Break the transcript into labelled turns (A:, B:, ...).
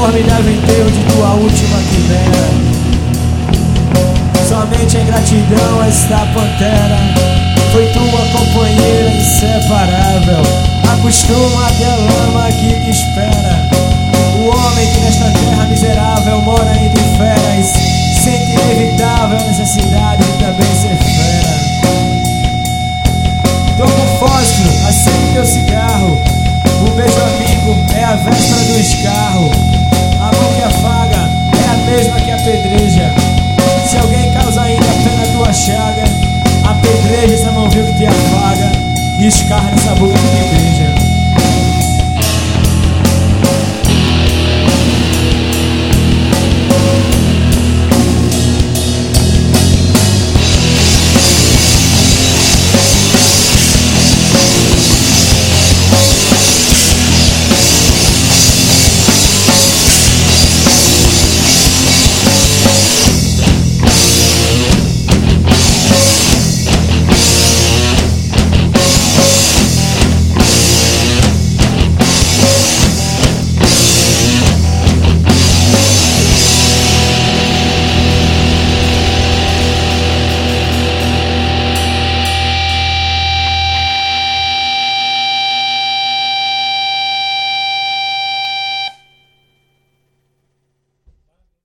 A: formidável enterro de tua última quimera. Somente em gratidão esta pantera foi tua companheira inseparável. Acostuma até a lama que te espera. O homem que nesta terra miserável mora entre feras, sente inevitável a necessidade de também ser fera. Tô com fósforo, acende teu cigarro. O beijo amigo é a véspera